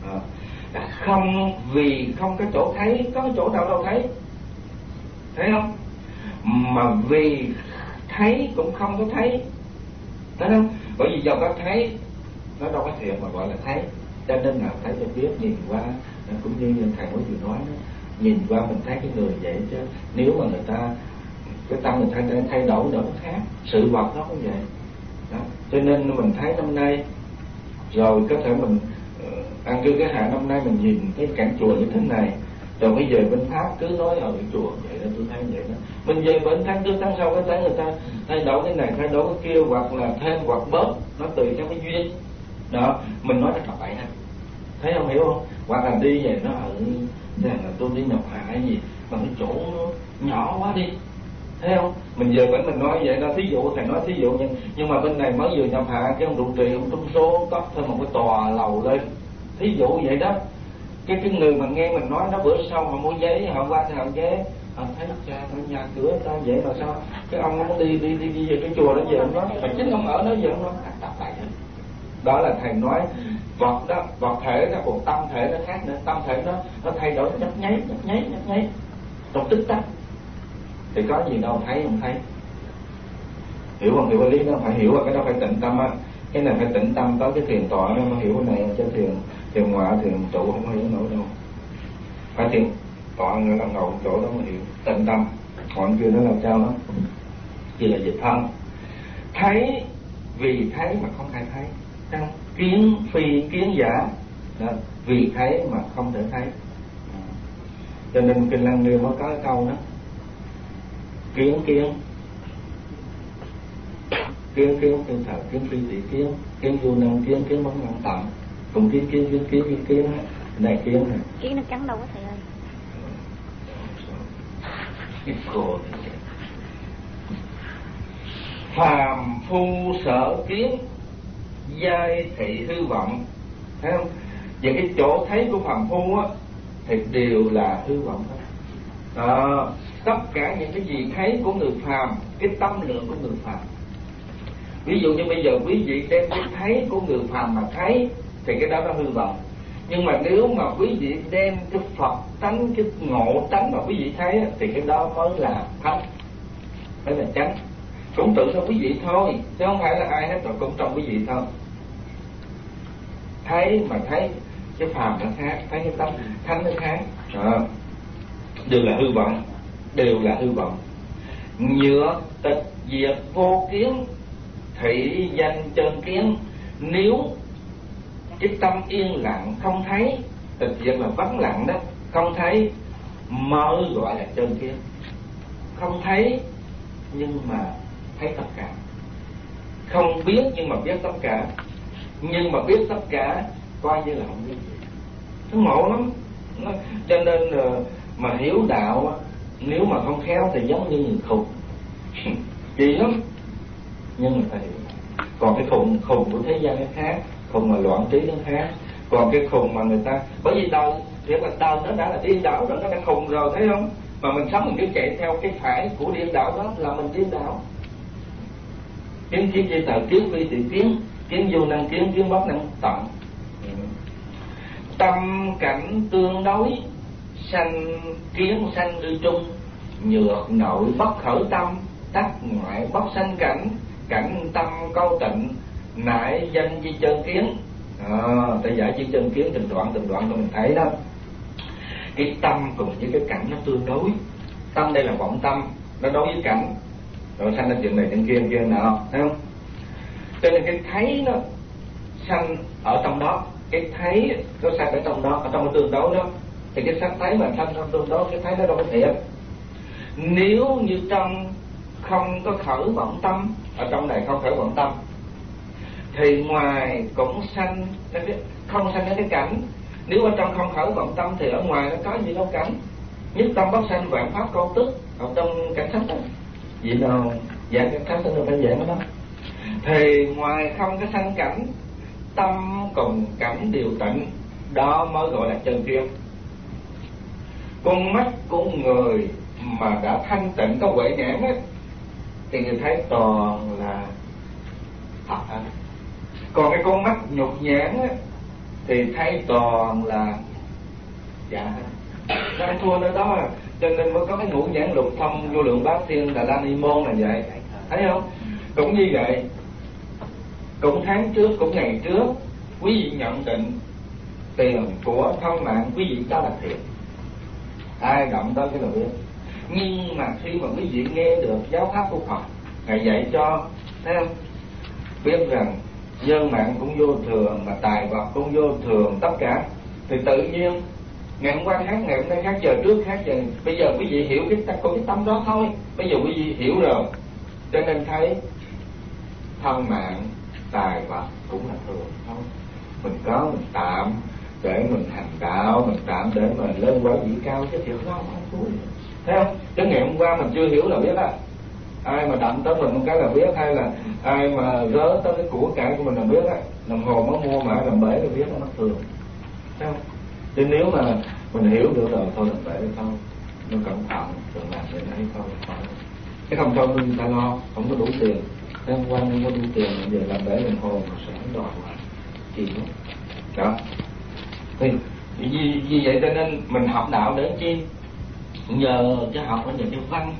Không, vì không có chỗ thấy, có cái chỗ đâu thấy. Thấy không? Mà vì thấy cũng không có thấy. Thấy không? Bởi vì do có thấy, nó đâu có thiệt mà gọi là thấy. Cho nên là thấy cho biết, nhìn qua, cũng như thầy mới vừa nói đó, nhìn qua mình thấy cái người vậy chứ. Nếu mà người ta, cái tâm người ta thay đổi nó khác, sự vật nó cũng vậy. Đó. Cho nên mình thấy năm nay, rồi có thể mình ăn cư cái hạ năm nay mình nhìn cái cảnh chùa như thế này, rồi bây giờ bên Pháp cứ nói ở cái chùa vậy đó, tôi thấy vậy đó. Mình về bên tháng trước tháng sau cái thấy người ta thay đổi cái này, thay đổi cái kia, hoặc là thêm hoặc bớt, nó tùy theo cái duyên. Đó, mình nói là vậy ha. Thấy không, hiểu không? Hoặc là đi về nó ở là tôi đi nhập hạ hay gì mà cái chỗ nó nhỏ quá đi. Thấy không? Mình giờ vẫn mình nói vậy đó, thí dụ thầy nói thí dụ, nhưng mà bên này mới vừa nhập hạ, cái ông trụ trì ông trung số cấp thêm một cái tòa lầu lên, thí dụ vậy đó. Cái người mà nghe mình nói nó bữa sau họ mua giấy, họ qua thì họ ghé, họ thấy cha ở nhà cửa ta vậy mà sao cái ông nó đi về cái chùa đó, về ông nói mà chính ông ở đó, giờ ông nói tập lại hết. Đó là thầy nói vật đó, vật thể nó còn tâm thể nó khác nữa. Tâm thể nó thay đổi nhấp nháy trong tích tắc, thì có gì đâu thấy không thấy. Hiểu không? Hiểu cái lý đó phải hiểu, cái đó phải tịnh tâm á. Cái này phải tĩnh tâm tới cái thiền tọa nó mới hiểu cái này, chứ thiền ngoại thiền trụ không hiểu nổi đâu. Phải thiền tọa người là ngồi chỗ đó mới hiểu tĩnh tâm. Còn kia nó làm sao đó chỉ là dịch thân. Thấy vì thấy mà không thể thấy. Kiến phi kiến giả đó. Vì thấy mà không thể thấy. Cho nên Kinh Lăng Nghiêm mới có cái câu đó: kiến thờ, kiến phi tỷ kiến vô năng kiến bóng năng tạm, cùng kiến này kiến nó cắn đâu có thầy ơi. Cái cổ phàm phu sở kiến, giai thị hư vọng. Thấy không? Và cái chỗ thấy của phàm phu á thì đều là hư vọng thôi. Tất cả những cái gì thấy của người phàm, cái tâm lượng của người phàm. Ví dụ như bây giờ quý vị đem cái thấy của người phàm mà thấy thì cái đó nó hư vọng. Nhưng mà nếu mà quý vị đem cái Phật tánh, cái ngộ tánh mà quý vị thấy thì cái đó mới là thánh, mới là chánh. Cũng tự trong quý vị thôi, chứ không phải là ai hết, rồi cũng trong quý vị thôi. Thấy mà thấy cái phàm nó khác, thấy cái tâm thánh nó khác. Đều là hư vọng. Nhựa tịch diệt vô kiến, thị danh chân kiến. Nếu cái tâm yên lặng không thấy, tịch diệt là vắng lặng đó, không thấy mới gọi là chân kiến. Không thấy nhưng mà thấy tất cả, không biết nhưng mà biết tất cả, nhưng mà biết tất cả coi như là không biết gì. Nó ngộ lắm. Cho nên mà hiểu đạo nếu mà không khéo thì giống như người khùng kỳ lắm, nhưng mà phải hiểu. Còn cái khùng của thế gian nó khác, khùng mà loạn trí nó khác. Còn cái khùng mà người ta, bởi vì đời thiệt là đời nó đã là điên đảo rồi, nó đã khùng rồi, thấy không? Mà mình sống mình cứ chạy theo cái phải của điên đảo đó là mình điên đảo. Kiến dây tờ, kiến vi thị kiến vô năng kiến bất năng tận. Tâm cảnh tương đối, sanh kiến sanh ư trung. Nhược nội bất khởi tâm, tắc ngoại bất sanh cảnh. Cảnh tâm câu tịnh, nại danh chi chân kiến. Tại giải chi chân kiến từng đoạn cho mình thấy đó. Cái tâm cùng với cái cảnh nó tương đối. Tâm đây là vọng tâm, nó đối với cảnh, rồi sanh ra chuyện này chuyện kia nào, thấy không? Cho nên cái thấy sanh ở trong đó, cái thấy nó sanh ở trong đó, ở trong cái tương đối đó, thì cái sắc thấy mà sanh trong tương đối, cái thấy nó đâu có thiệt. Nếu như trong không có khởi vọng tâm, ở trong này không khởi vọng tâm, thì ngoài cũng sanh, không sanh đến cái cảnh. Nếu ở trong không khởi vọng tâm thì ở ngoài nó có gì đâu cảnh. Nhất tâm bất sanh vạn pháp câu tức, ở trong cảnh sách đó. Vậy nào giảng cảnh sách nó phải giảng đó. Thì ngoài không có sanh cảnh, tâm cùng cảnh đều tịnh, đó mới gọi là chân kiến. Con mắt của người mà đã thanh tịnh có huệ nhãn á, thì người thấy toàn là thật hết. Còn cái con mắt nhục nhãn á, thì thấy toàn là giả hết. Nó thua nơi đó à. Cho nên mới có cái ngũ nhãn lục thông vô lượng bát thiên Đà La Ni Môn là vậy. Thấy không? Cũng như vậy, cũng tháng trước, cũng ngày trước, quý vị nhận định tiền của thân mạng quý vị đó là thiệt. Ai động tới cái là biết. Nhưng mà khi mà quý vị nghe được giáo pháp của Phật, Ngài dạy cho, thấy không? Biết rằng nhân mạng cũng vô thường, mà tài vật cũng vô thường, tất cả. Thì tự nhiên ngày hôm qua khác, ngày hôm nay khác, giờ trước khác, giờ bây giờ quý vị hiểu cái tâm đó thôi. Bây giờ quý vị hiểu rồi, cho nên thấy thân mạng, tài vật cũng là thường thôi. Mình có mình tạm để mình hành đạo, mình tạm để mình lên quả vị cao, chứ thiệt nó không cuối. Thấy không? Chứ ngày hôm qua mình chưa hiểu là biết á. Ai mà đậm tới mình một cái là biết, hay là ai mà rớ tới cái của cải của mình là biết á. Đồng hồ mới mua mà làm bể là biết nó mất thường. Thấy không? Chứ nếu mà mình hiểu được rồi thôi làm bể thôi, nó cẩn thận đừng làm để đấy thôi. Cái không thôi người ta lo không có đủ tiền. Thế hôm qua không có đủ tiền, giờ làm bể đồng hồ mà sẽ đòi hoài gì nữa. Đó. Thì vì vậy cho nên mình học đạo để chi? Nhờ cho học phải nhờ cái văn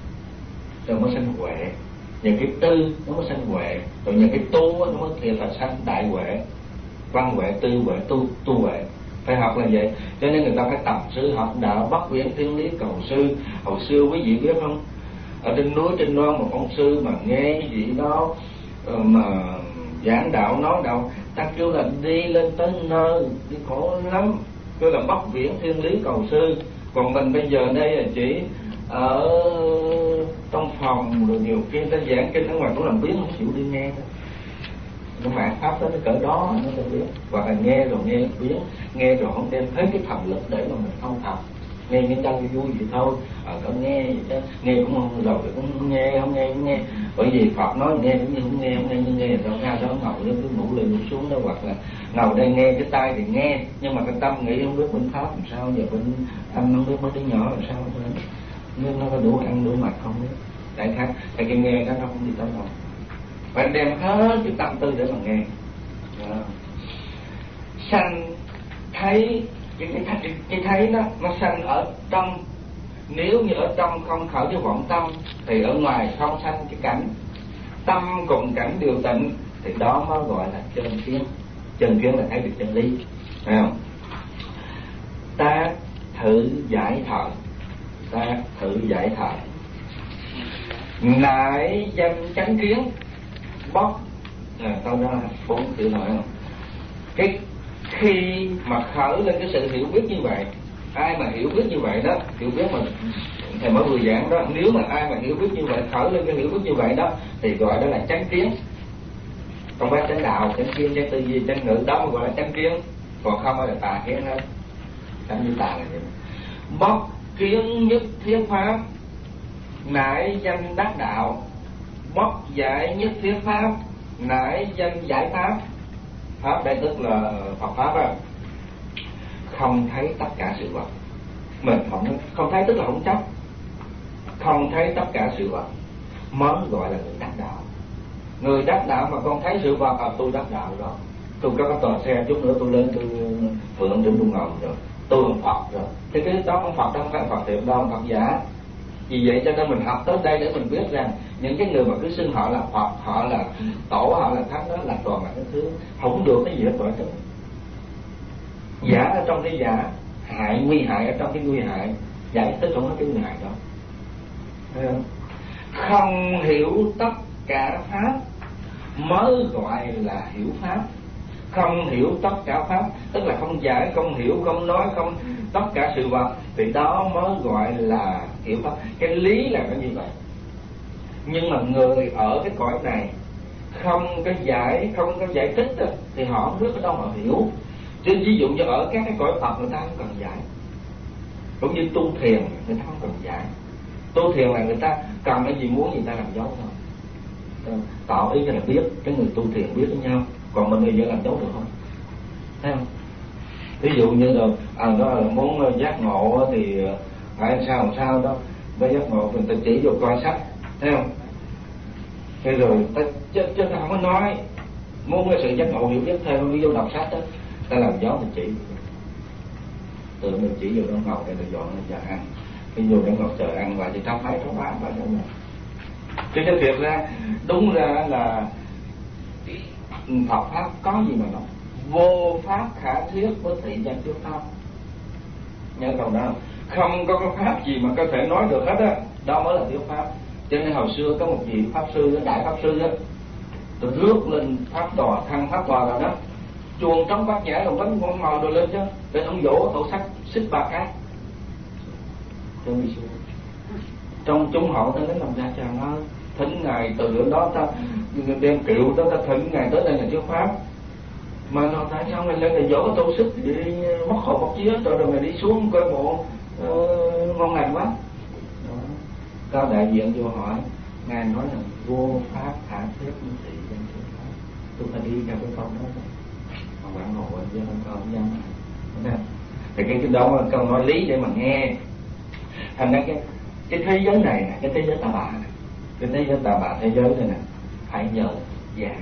rồi mới sanh huệ, nhờ cái tư nó mới sanh huệ, rồi nhờ cái tu nó mới thiệt là sanh đại huệ. Văn huệ, tư huệ, tu huệ, phải học là vậy. Cho nên người ta phải tập sư học đạo, bắt viễn thiên lý cầu sư. Hồi xưa quý vị biết không, ở trên núi trên non một ông sư mà nghe gì đó mà giảng đạo nói đạo, ta kêu là đi lên tới nơi đi khổ lắm, kêu là bắt viễn thiên lý cầu sư. Còn mình bây giờ đây là chỉ ở trong phòng rồi nhiều khi ta giảng kinh ở ngoài cũng làm biến, không chịu đi nghe thôi. Cái mạng pháp đó nó cỡ đó nó không biết, hoặc là nghe rồi nghe biến, nghe rồi không đem hết cái thần lực để mà mình không học, nghe những cho vui vậy thôi. Cậu nghe vậy đó, nghe cũng không rồi cũng không nghe, không nghe cũng nghe. Bởi vì Phật nói nghe cũng như không nghe, không nghe như nghe rồi ra đó ngồi lên cứ ngủ lên ngủ xuống đó, hoặc là ngồi đây nghe cái tai thì nghe, nhưng mà cái tâm nghĩ không biết bên pháp làm sao, giờ bên tâm không biết mới đứa nhỏ làm sao nên nó có đủ ăn đủ mặc không biết. Đại khái tại cái nghe đó nó không đi tới đâu, phải đem hết cái tâm tư để mà nghe. Sanh thấy cái thấy đó nó sanh ở trong. Nếu như ở trong không khởi cái vọng tâm thì ở ngoài không sanh cái cảnh. Tâm cùng cảnh đều tịnh thì đó mới gọi là chân kiến. Chân kiến là thấy được chân lý, phải không? Ta thử giải thời, ta thử giải thời, nại danh chánh kiến bóc. Câu đó 4 chữ nói không? Cái khi mà khởi lên cái sự hiểu biết như vậy, ai mà hiểu biết như vậy đó, hiểu biết mà thầy mới vừa giảng đó, nếu mà ai mà hiểu biết như vậy, khởi lên cái hiểu biết như vậy đó thì gọi đó là chánh kiến. Không phải chánh đạo, chánh kiến, chánh tư duy, chánh ngữ, đó mà gọi là chánh kiến. Còn không phải là tà kiến hết. Chánh như tà là vậy. Bóc kiến nhất thiết pháp, nại danh đắc đạo. Bóc giải nhất thiết pháp, nại danh giải pháp. Pháp đây tức là Phật pháp á. Không thấy tất cả sự vật. Mình không thấy tức là không chấp. Không thấy tất cả sự vật mới gọi là người đắc đạo. Người đắc đạo mà con thấy sự vật, tôi đắc đạo rồi. Tôi có cái tòa xe, chút nữa tôi lên tôi phượng trên tôi ngồi rồi, tôi là Phật rồi. Thì cái đó không Phật, không phải Phật thiệt đâu, Phật giả. Vì vậy cho nên mình học tới đây để mình biết rằng những cái người mà cứ xưng họ là Phật, họ là tổ, họ là thánh, đó là toàn là cái thứ không được cái gì hết rồi. Giả ở trong cái giả, hại nguy hại ở trong cái nguy hại, giải thích không có cái nguy hại đó. Thấy không? Không hiểu tất cả pháp mới gọi là hiểu pháp. không hiểu tất cả pháp, tức là không giải, không hiểu, không nói, không tất cả sự vật, thì đó mới gọi là hiểu pháp. Cái lý là cái như vậy. Nhưng mà người ở cái cõi này không có giải, không có giải thích đó, thì họ không biết ở đâu họ hiểu. Chứ ví dụ như ở các cái cõi Phật người ta không cần giải, cũng như tu thiền người ta không cần giải. Tu thiền là người ta cần cái gì muốn người ta làm dấu thôi. Tạo ý là biết, cái người tu thiền biết với nhau, còn mình người dân làm dấu được không? Thấy không? Ví dụ như là đó là muốn giác ngộ thì phải làm sao đó, với giác ngộ thì ta chỉ vô coi sách, thấy không? Thế rồi ta chứ ta không có nói muốn cái sự giác ngộ hiểu biết thêm, đi vô đọc sách đó, ta làm dấu mình chỉ, từ mình chỉ vô đóng ngọc để ta dọn lên giờ ăn, khi vô đóng ngọc chờ ăn và thì ta phải thấu pháp và đúng rồi. Chứ cái việc ra đúng ra là Phật pháp có gì mà nói, vô pháp khả thuyết với thị danh thuyết pháp. Nhớ câu đó, không có cái pháp gì mà có thể nói được hết á, đó mới là thuyết pháp. Cho nên hồi xưa có một vị pháp sư, đại pháp sư á, tôi rước lên pháp tòa, thăng pháp tòa rồi đó, chuông trống bát nhã rồi bánh con màu rồi lên chứ, để ông vỗ thổ sắc xích ba cái, trong chúng họ ta đến làm ra chàng ơi, thỉnh ngài từ lúc đó ta đem kiệu đó ta thỉnh ngài tới đây là thuyết pháp. Mà nó tại sao mày lên này dỗ tổ sức thì mất khổ mất chí hết rồi mày đi xuống coi bộ ngon lành quá. Có đại diện vô hỏi, ngài nói là vô pháp khả thuyết như thị danh thuyết pháp. Tôi phải đi theo cái câu đó, mà bạn ngồi chứ không câu dân. Thì cái đó là câu nói lý để mà nghe. Thành ra cái thế giới này nè, cái thế giới tà bà này, cái thế giới tà bà thế giới này nè, phải nhờ giảng.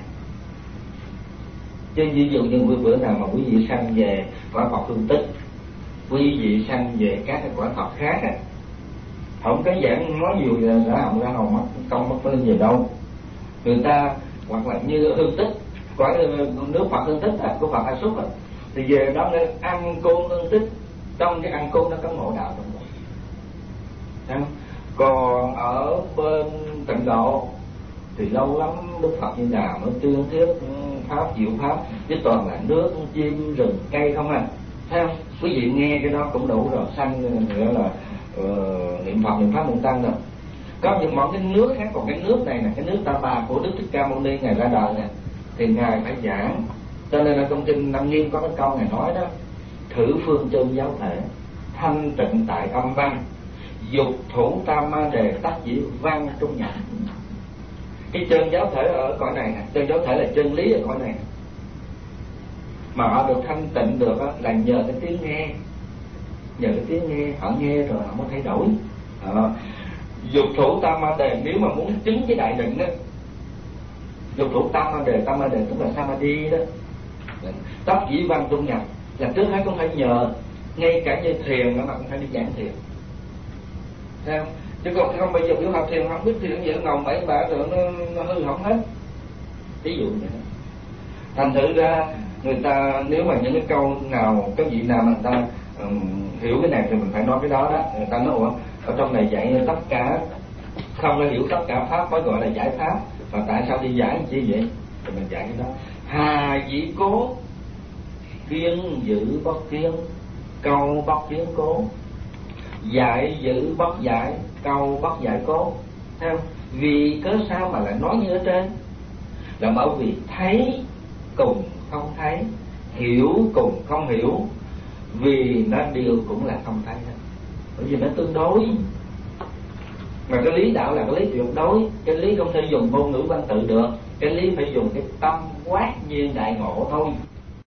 Chứ ví dụ như bữa nào mà quý vị sanh về quả Phật Hương Tích, quý vị sanh về các cái quả Phật khác á, không có giảng nói nhiều là đã hỏng ra hầu mất công mất lên về đâu. Người ta hoặc là như Hương Tích, quả nước Phật Hương Tích của Phật A Súc thì về đó nên ăn côn Hương Tích, trong cái ăn côn nó có ngộ đạo trong đó. Còn ở bên Tịnh Độ thì lâu lắm Đức Phật Như Đà mới tuyên thuyết pháp diệu pháp, chứ toàn là nước, chim, rừng, cây không à. Thấy không? Quý vị nghe cái đó cũng đủ rồi, sanh nghĩa là niệm Phật, niệm pháp, niệm tăng rồi. Có những mọi cái nước khác, còn cái nước này nè, cái nước Ta Bà của Đức Thích Ca Mâu Ni ngài ra đời nè, thì ngài phải giảng. Cho nên là trong kinh Nam Nghiêm có cái câu ngài nói đó: thử phương chân giáo thể, thanh tịnh tại âm văn, dục thủ tam ma đề, tác dĩ văn trung nhãn. Cái chân giáo thể ở cõi này nè, chân giáo thể là chân lý ở cõi này nè, mà họ được thanh tịnh được đó, là nhờ cái tiếng nghe, nhờ cái tiếng nghe, họ nghe rồi họ mới thay đổi. Dục thủ tam ma đề, nếu mà muốn chứng cái đại định đó, dục thủ tam ma đề tức là samadhi đó, tất dĩ văn trung nhập, là trước hết cũng phải nhờ, ngay cả như thiền mà cũng phải đi giảng thiền, thấy không? Chứ còn không bây giờ biểu học thiền không biết thiền vậy, ngồi bảy bả rồi nó hư hỏng hết. Ví dụ vậy đó. Thành thử ra người ta nếu mà những cái câu nào, cái vị nào mà người ta hiểu cái này thì mình phải nói cái đó đó. Người ta nói ở trong này dạy tất cả, không có hiểu tất cả pháp mới gọi là giải pháp, và tại sao đi giải chi vậy thì mình dạy cái đó. Hà dĩ cố, kiên giữ bất kiên, câu bất kiên cố, dạy giữ bất dạy, câu bất dạy cố. Thấy không? Vì cớ sao mà lại nói như ở trên? Là bởi vì thấy cùng không thấy, hiểu cùng không hiểu, vì nó đều cũng là không thấy hết, bởi vì nó tương đối. Mà cái lý đạo là cái lý tuyệt đối, cái lý không thể dùng ngôn ngữ văn tự được, cái lý phải dùng cái tâm quát nhiên đại ngộ thôi.